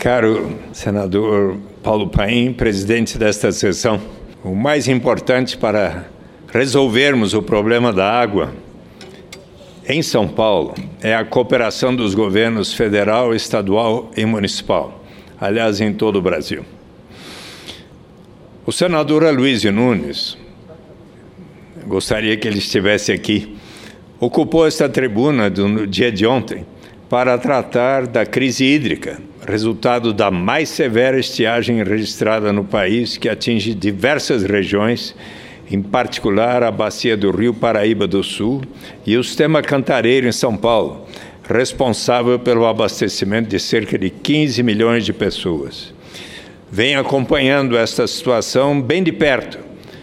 Caro senador Paulo Paim, presidente desta sessão, o mais importante para resolvermos o problema da água em São Paulo é a cooperação dos governos federal, estadual e municipal, aliás, em todo o Brasil. O senador Aloysio Nunes, gostaria que ele estivesse aqui, ocupou esta tribuna no dia de ontem para tratar da crise hídrica, resultado da mais severa estiagem registrada no país, que atinge diversas regiões, em particular a bacia do Rio Paraíba do Sul e o sistema Cantareiro em São Paulo, responsável pelo abastecimento de cerca de 15 milhões de pessoas. Venho acompanhando esta situação bem de perto,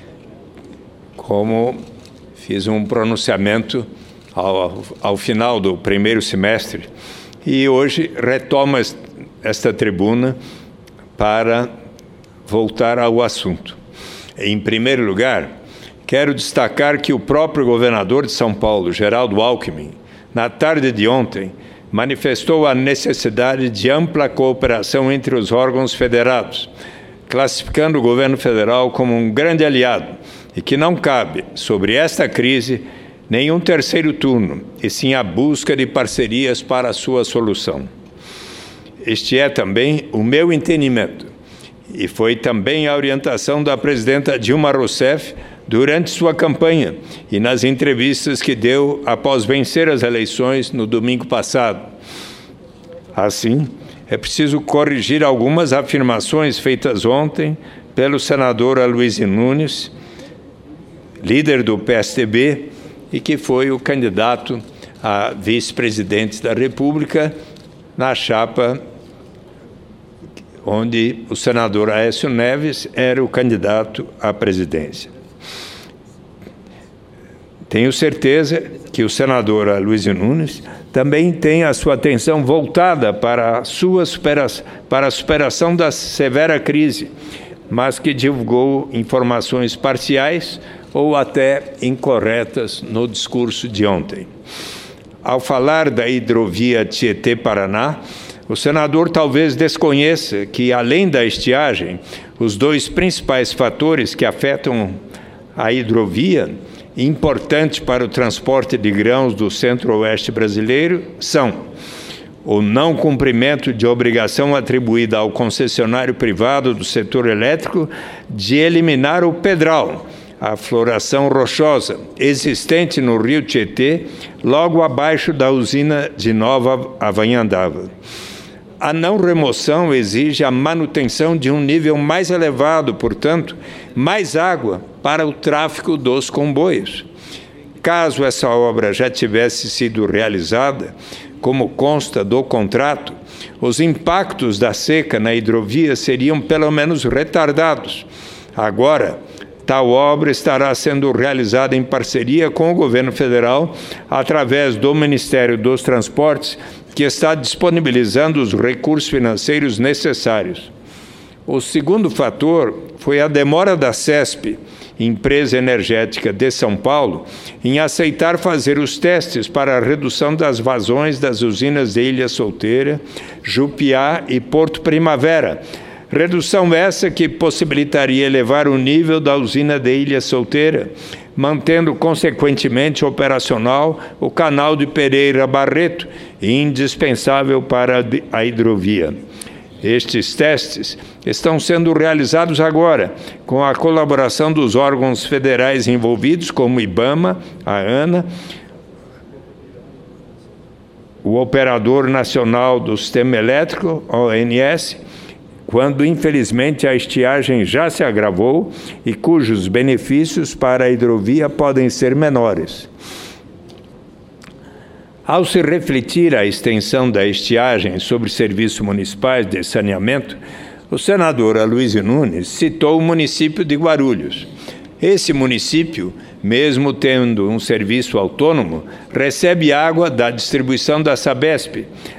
como fiz um pronunciamento ao final do primeiro semestre, e hoje retomo esta tribuna para voltar ao assunto. Em primeiro lugar, quero destacar que o próprio governador de São Paulo, Geraldo Alckmin, na tarde de ontem, manifestou a necessidade de ampla cooperação entre os órgãos federados, classificando o governo federal como um grande aliado e que não cabe, sobre esta crise, nenhum terceiro turno, e sim a busca de parcerias para a sua solução. Este é também o meu entendimento, e foi também a orientação da presidenta Dilma Rousseff durante sua campanha e nas entrevistas que deu após vencer as eleições no domingo passado. Assim, é preciso corrigir algumas afirmações feitas ontem pelo senador Aloysio Nunes, líder do PSDB, e que foi o candidato a vice-presidente da República na chapa onde o senador Aécio Neves era o candidato à presidência. Tenho certeza que o senador Aloysio Nunes também tem a sua atenção voltada para a superação da severa crise, mas que divulgou informações parciais ou até incorretas no discurso de ontem. Ao falar da hidrovia Tietê-Paraná, o senador talvez desconheça que, além da estiagem, os dois principais fatores que afetam a hidrovia, importante para o transporte de grãos do centro-oeste brasileiro, são o não cumprimento de obrigação atribuída ao concessionário privado do setor elétrico de eliminar o pedral, a floração rochosa, existente no rio Tietê, logo abaixo da usina de Nova Avanhandava. A não remoção exige a manutenção de um nível mais elevado, portanto, mais água para o tráfego dos comboios. Caso essa obra já tivesse sido realizada, como consta do contrato, os impactos da seca na hidrovia seriam pelo menos retardados. Agora, tal obra estará sendo realizada em parceria com o governo federal, através do Ministério dos Transportes, que está disponibilizando os recursos financeiros necessários. O segundo fator foi a demora da CESP, empresa energética de São Paulo, em aceitar fazer os testes para a redução das vazões das usinas de Ilha Solteira, Jupiá e Porto Primavera. Redução essa que possibilitaria elevar o nível da usina de Ilha Solteira, mantendo consequentemente operacional o canal de Pereira Barreto, indispensável para a hidrovia. Estes testes estão sendo realizados agora, com a colaboração dos órgãos federais envolvidos, como o IBAMA, a ANA, o Operador Nacional do Sistema Elétrico, ONS, quando, infelizmente, a estiagem já se agravou e cujos benefícios para a hidrovia podem ser menores. Ao se refletir a extensão da estiagem sobre serviços municipais de saneamento, o senador Aloysio Nunes citou o município de Guarulhos. Esse município, mesmo tendo um serviço autônomo, recebe água da distribuição da Sabesp,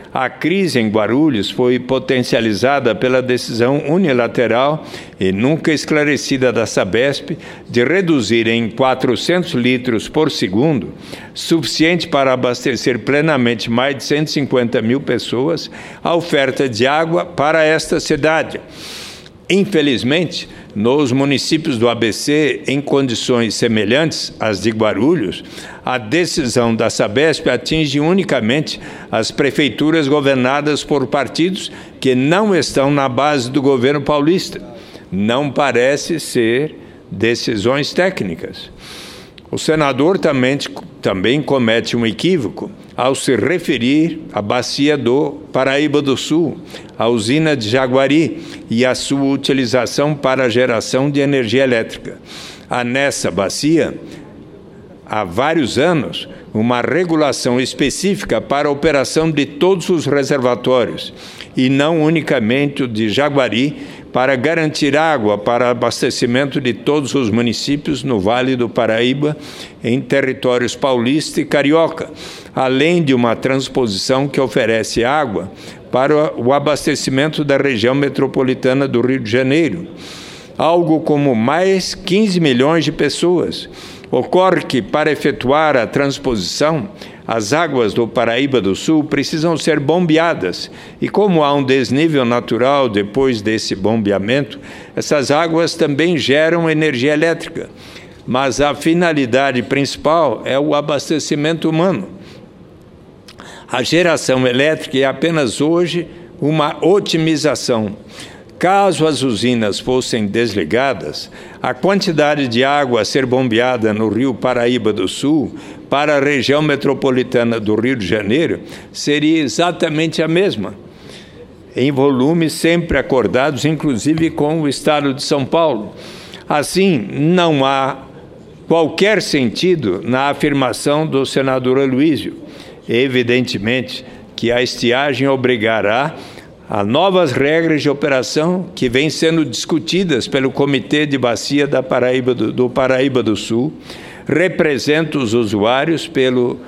A crise em Guarulhos foi potencializada pela decisão unilateral e nunca esclarecida da Sabesp de reduzir em 400 litros por segundo, suficiente para abastecer plenamente mais de 150 mil pessoas, a oferta de água para esta cidade. Infelizmente, nos municípios do ABC, em condições semelhantes às de Guarulhos, a decisão da Sabesp atinge unicamente as prefeituras governadas por partidos que não estão na base do governo paulista. Não parece ser decisões técnicas. O senador também comete um equívoco ao se referir à bacia do Paraíba do Sul, à usina de Jaguari e à sua utilização para a geração de energia elétrica. Há nessa bacia, há vários anos, uma regulação específica para a operação de todos os reservatórios, e não unicamente o de Jaguari, para garantir água para abastecimento de todos os municípios no Vale do Paraíba, em territórios paulista e carioca, além de uma transposição que oferece água para o abastecimento da região metropolitana do Rio de Janeiro, algo como mais 15 milhões de pessoas. Ocorre que, para efetuar a transposição, as águas do Paraíba do Sul precisam ser bombeadas, e como há um desnível natural depois desse bombeamento, essas águas também geram energia elétrica. Mas a finalidade principal é o abastecimento humano. A geração elétrica é apenas hoje uma otimização. Caso as usinas fossem desligadas, a quantidade de água a ser bombeada no Rio Paraíba do Sul para a região metropolitana do Rio de Janeiro seria exatamente a mesma, em volumes sempre acordados, inclusive com o Estado de São Paulo. Assim, não há qualquer sentido na afirmação do senador Aloysio. Evidentemente que a estiagem obrigará a novas regras de operação que vêm sendo discutidas pelo Comitê de Bacia do Paraíba do Sul, representa os usuários pelo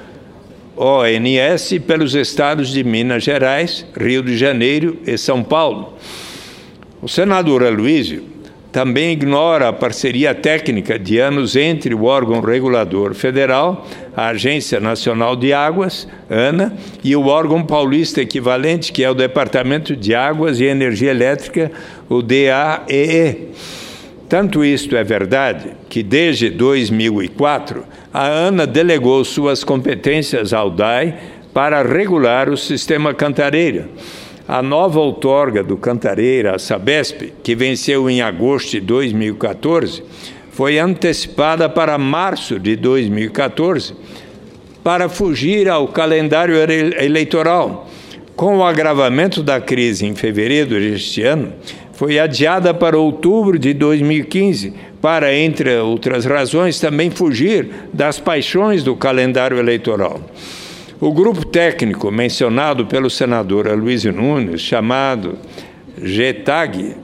ONS e pelos estados de Minas Gerais, Rio de Janeiro e São Paulo. O senador Aloysio também ignora a parceria técnica de anos entre o órgão regulador federal, a Agência Nacional de Águas, ANA, e o órgão paulista equivalente, que é o Departamento de Águas e Energia Elétrica, o DAEE. Tanto isto é verdade que, desde 2004, a ANA delegou suas competências ao DAE para regular o sistema Cantareira. A nova outorga do Cantareira, a Sabesp, que venceu em agosto de 2014, foi antecipada para março de 2014, para fugir ao calendário eleitoral. Com o agravamento da crise em fevereiro deste ano, foi adiada para outubro de 2015, para, entre outras razões, também fugir das paixões do calendário eleitoral. O grupo técnico mencionado pelo senador Aloysio Nunes, chamado GETAG,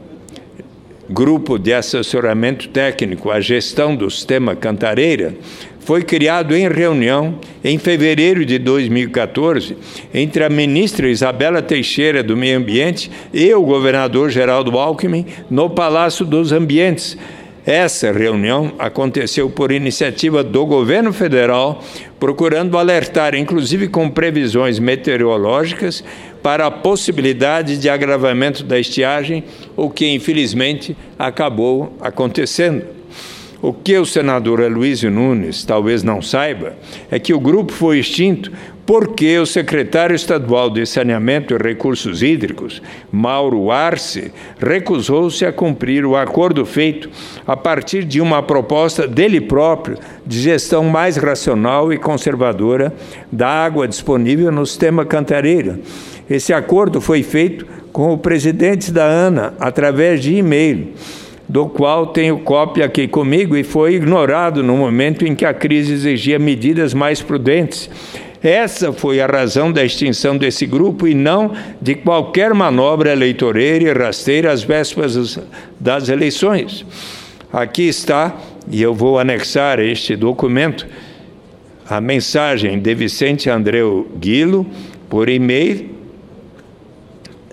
Grupo de Assessoramento Técnico à Gestão do Sistema Cantareira, foi criado em reunião em fevereiro de 2014 entre a ministra Isabela Teixeira do Meio Ambiente e o governador Geraldo Alckmin no Palácio dos Ambientes. Essa reunião aconteceu por iniciativa do governo federal, procurando alertar, inclusive com previsões meteorológicas, para a possibilidade de agravamento da estiagem, o que, infelizmente, acabou acontecendo. O que o senador Aloysio Nunes talvez não saiba é que o grupo foi extinto porque o secretário estadual de Saneamento e Recursos Hídricos, Mauro Arce, recusou-se a cumprir o acordo feito a partir de uma proposta dele próprio de gestão mais racional e conservadora da água disponível no sistema Cantareira. Esse acordo foi feito com o presidente da ANA através de e-mail, do qual tenho cópia aqui comigo, e foi ignorado no momento em que a crise exigia medidas mais prudentes. Essa foi a razão da extinção desse grupo e não de qualquer manobra eleitoreira e rasteira às vésperas das eleições. Aqui está, e eu vou anexar este documento, a mensagem de Vicente Andreu Guilo, por e-mail,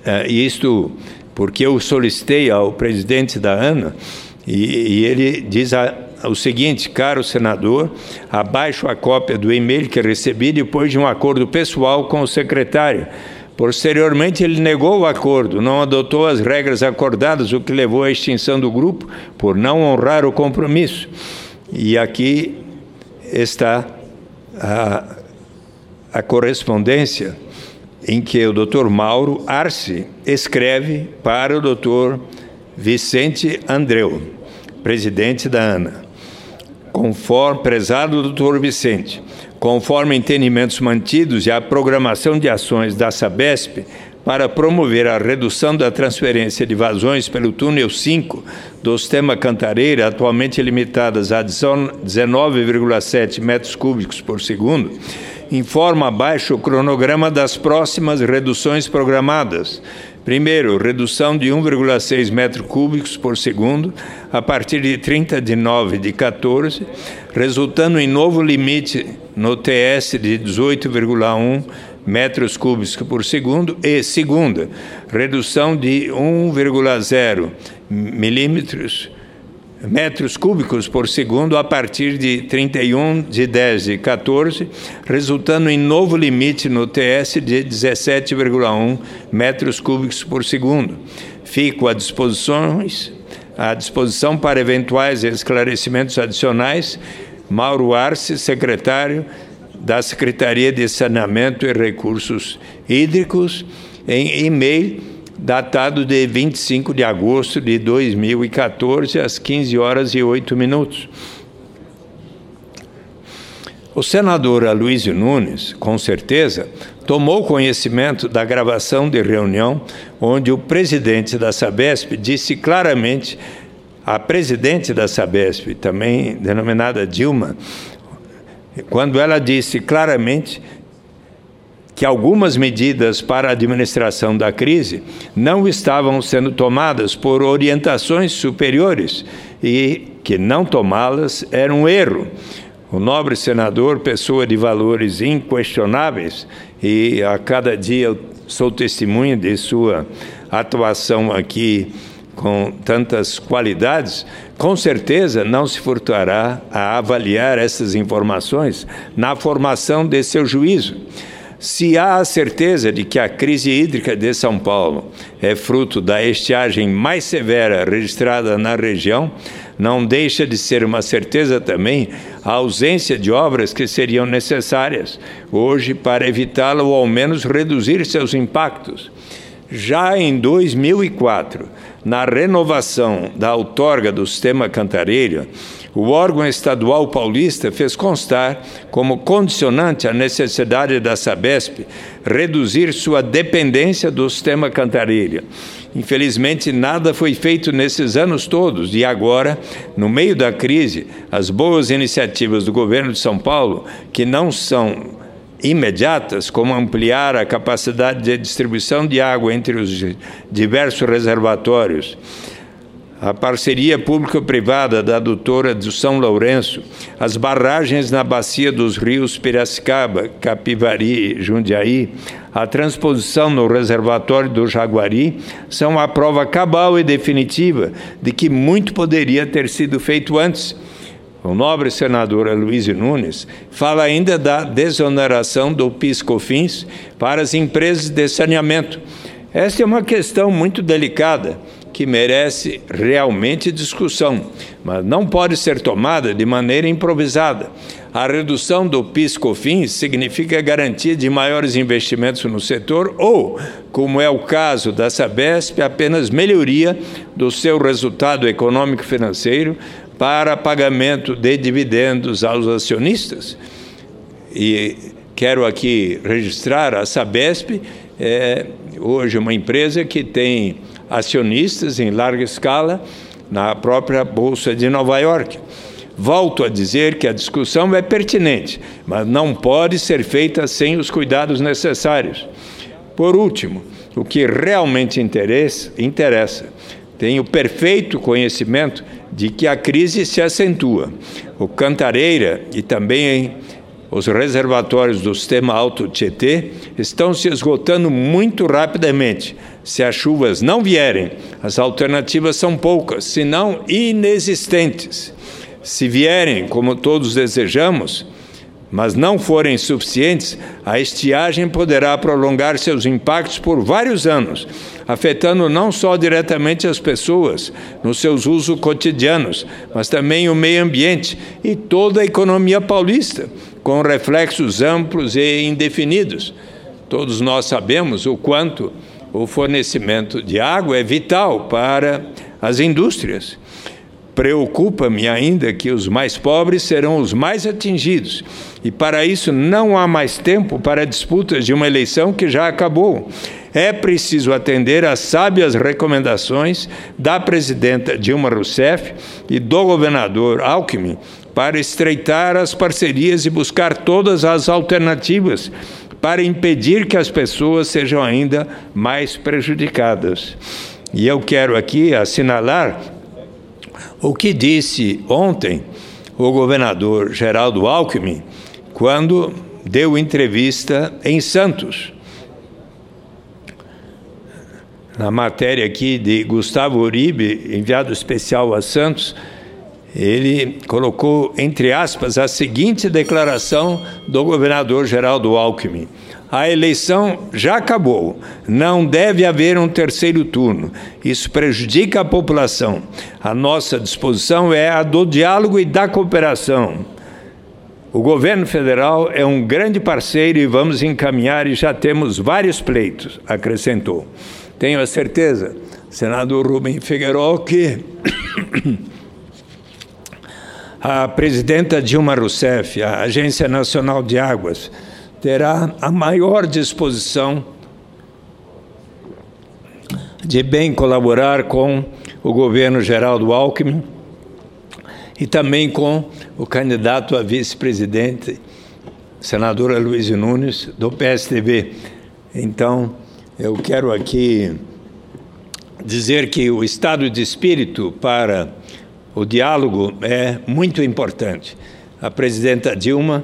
isto porque eu solicitei ao presidente da ANA, e ele diz o seguinte: caro senador, abaixo a cópia do e-mail que recebi depois de um acordo pessoal com o secretário. Posteriormente, ele negou o acordo, não adotou as regras acordadas, o que levou à extinção do grupo por não honrar o compromisso. E aqui está a correspondência em que o Dr. Mauro Arce escreve para o Dr. Vicente Andreu, presidente da ANA. Conforme, prezado Dr. Vicente, conforme entendimentos mantidos e a programação de ações da Sabesp para promover a redução da transferência de vazões pelo túnel 5 do sistema Cantareira, atualmente limitadas a 19,7 metros cúbicos por segundo, informa abaixo o cronograma das próximas reduções programadas. Primeiro, redução de 1,6 metros cúbicos por segundo a partir de 30 de 9 de 14, resultando em novo limite no TS de 18,1 metros cúbicos por segundo. E, segunda, redução de 1,0 metros cúbicos por segundo a partir de 31 de 10 de 14, resultando em novo limite no TS de 17,1 metros cúbicos por segundo. Fico à disposição para eventuais esclarecimentos adicionais. Mauro Arce, secretário da Secretaria de Saneamento e Recursos Hídricos, em e-mail datado de 25 de agosto de 2014, às 15h08. O senador Aloysio Nunes, com certeza, tomou conhecimento da gravação de reunião onde o presidente da Sabesp disse claramente, a presidente da Sabesp, também denominada Dilma, quando ela disse claramente que algumas medidas para a administração da crise não estavam sendo tomadas por orientações superiores e que não tomá-las era um erro. O nobre senador, pessoa de valores inquestionáveis, e a cada dia eu sou testemunha de sua atuação aqui com tantas qualidades, com certeza não se furtará a avaliar essas informações na formação de seu juízo. Se há a certeza de que a crise hídrica de São Paulo é fruto da estiagem mais severa registrada na região, não deixa de ser uma certeza também a ausência de obras que seriam necessárias hoje para evitá-la ou ao menos reduzir seus impactos. Já em 2004, na renovação da outorga do sistema Cantareira, o órgão estadual paulista fez constar como condicionante a necessidade da Sabesp reduzir sua dependência do sistema Cantareira. Infelizmente, nada foi feito nesses anos todos e agora, no meio da crise, as boas iniciativas do governo de São Paulo, que não são imediatas, como ampliar a capacidade de distribuição de água entre os diversos reservatórios, a parceria público-privada da adutora do São Lourenço, as barragens na bacia dos rios Piracicaba, Capivari e Jundiaí, a transposição no reservatório do Jaguari, são a prova cabal e definitiva de que muito poderia ter sido feito antes. O nobre senador Aloysio Nunes fala ainda da desoneração do PIS/COFINS para as empresas de saneamento. Esta é uma questão muito delicada, que merece realmente discussão, mas não pode ser tomada de maneira improvisada. A redução do PIS/COFINS significa garantia de maiores investimentos no setor ou, como é o caso da Sabesp, apenas melhoria do seu resultado econômico-financeiro para pagamento de dividendos aos acionistas. E quero aqui registrar, a Sabesp é hoje uma empresa que tem acionistas em larga escala na própria Bolsa de Nova York. Volto a dizer que a discussão é pertinente, mas não pode ser feita sem os cuidados necessários. Por último, o que realmente interessa, tenho perfeito conhecimento de que a crise se acentua. O Cantareira e também os reservatórios do sistema Alto Tietê estão se esgotando muito rapidamente, Se as chuvas não vierem, as alternativas são poucas, se não inexistentes. Se vierem, como todos desejamos, mas não forem suficientes, a estiagem poderá prolongar seus impactos por vários anos, afetando não só diretamente as pessoas nos seus usos cotidianos, mas também o meio ambiente e toda a economia paulista, com reflexos amplos e indefinidos. Todos nós sabemos o quanto o fornecimento de água é vital para as indústrias. Preocupa-me ainda que os mais pobres serão os mais atingidos, e para isso não há mais tempo para disputas de uma eleição que já acabou. É preciso atender às sábias recomendações da presidenta Dilma Rousseff e do governador Alckmin para estreitar as parcerias e buscar todas as alternativas para impedir que as pessoas sejam ainda mais prejudicadas. E eu quero aqui assinalar o que disse ontem o governador Geraldo Alckmin, quando deu entrevista em Santos. Na matéria aqui de Gustavo Uribe, enviado especial a Santos, ele colocou, entre aspas, a seguinte declaração do governador Geraldo Alckmin: a eleição já acabou, não deve haver um terceiro turno, isso prejudica a população. A nossa disposição é a do diálogo e da cooperação. O governo federal é um grande parceiro e vamos encaminhar e já temos vários pleitos, acrescentou. Tenho a certeza, senador Rubem Figueiredo, que a presidenta Dilma Rousseff, a Agência Nacional de Águas, terá a maior disposição de bem colaborar com o governo Geraldo Alckmin e também com o candidato a vice-presidente, senadora Luísio Nunes, do PSDB. Então, eu quero aqui dizer que o estado de espírito para o diálogo é muito importante. A presidenta Dilma,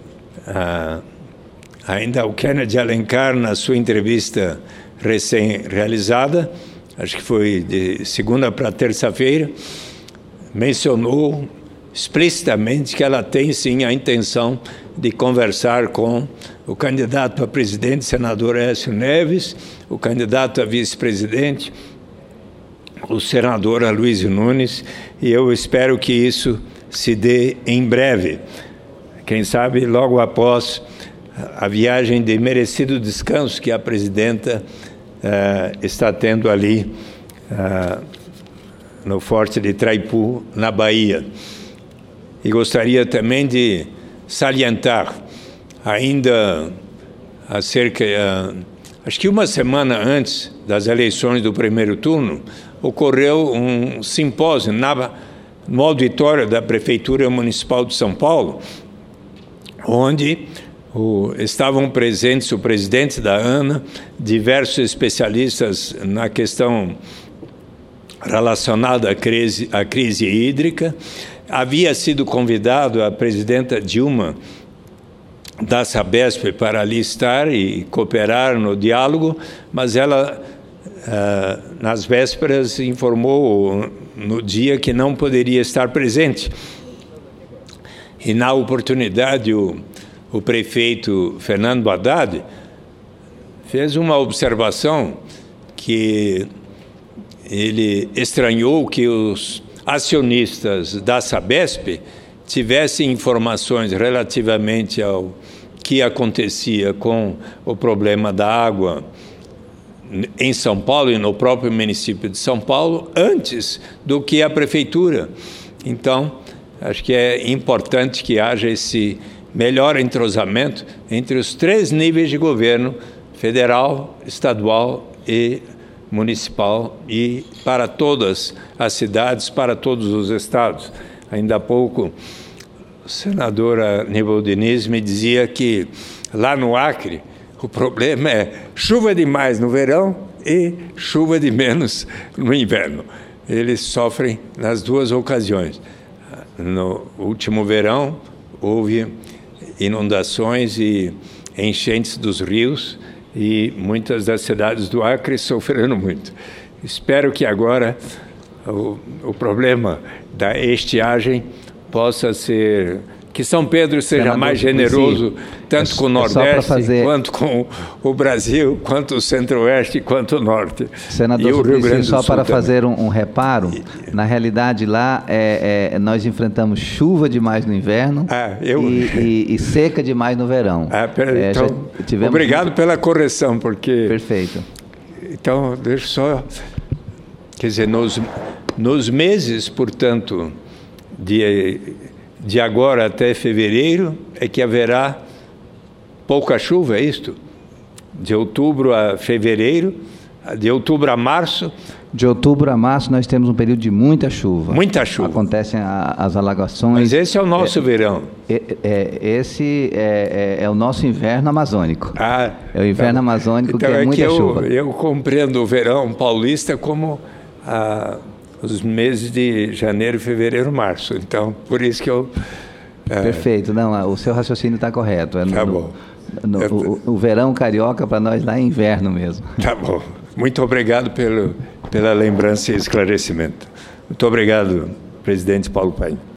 ainda o Kennedy Alencar, na sua entrevista recém-realizada, acho que foi de segunda para terça-feira, mencionou explicitamente que ela tem, sim, a intenção de conversar com o candidato a presidente, senador Aécio Neves, o candidato a vice-presidente, o senador Aloysio Nunes, e eu espero que isso se dê em breve. Quem sabe logo após a viagem de merecido descanso que a presidenta está tendo ali no Forte de Traipu, na Bahia. E gostaria também de salientar, ainda acho que uma semana antes das eleições do primeiro turno, ocorreu um simpósio no auditório da Prefeitura Municipal de São Paulo, onde estavam presentes o presidente da ANA, diversos especialistas na questão relacionada à crise hídrica. Havia sido convidado a presidenta Dilma da Sabesp para ali estar e cooperar no diálogo, mas ela, nas vésperas, informou no dia que não poderia estar presente. E, na oportunidade, o prefeito Fernando Haddad fez uma observação que ele estranhou que os acionistas da Sabesp tivessem informações relativamente ao que acontecia com o problema da água em São Paulo e no próprio município de São Paulo antes do que a prefeitura. Então, acho que é importante que haja esse melhor entrosamento entre os três níveis de governo, federal, estadual e municipal, e para todas as cidades, para todos os estados. Ainda há pouco, a senadora Aníbal Diniz me dizia que lá no Acre o problema é chuva demais no verão e chuva de menos no inverno. Eles sofrem nas duas ocasiões. No último verão houve inundações e enchentes dos rios e muitas das cidades do Acre sofreram muito. Espero que agora o problema da estiagem possa ser... que São Pedro seja mais generoso, tanto com o Nordeste, quanto com o Brasil, quanto o Centro-Oeste, quanto o Norte. Senador, e o Rio Grande do Sul só para também. fazer um reparo, na realidade lá nós enfrentamos chuva demais no inverno e seca demais no verão. Então, obrigado pela correção, porque... Perfeito. Então, deixa eu só... Quer dizer, nos meses, portanto, de agora até fevereiro, é que haverá pouca chuva, é isto? De outubro a fevereiro, de outubro a março. De outubro a março nós temos um período de muita chuva. Muita chuva. Acontecem as alagações. Mas esse é o nosso verão. Esse é o nosso inverno amazônico. É o inverno amazônico, então que é muita chuva. Eu compreendo o verão paulista como os meses de janeiro, fevereiro, março. Então, por isso que eu... Perfeito. Não, o seu raciocínio está correto. Tá bom. O verão carioca, para nós, lá é inverno mesmo. Tá bom. Muito obrigado pela lembrança e esclarecimento. Muito obrigado, presidente Paulo Paim.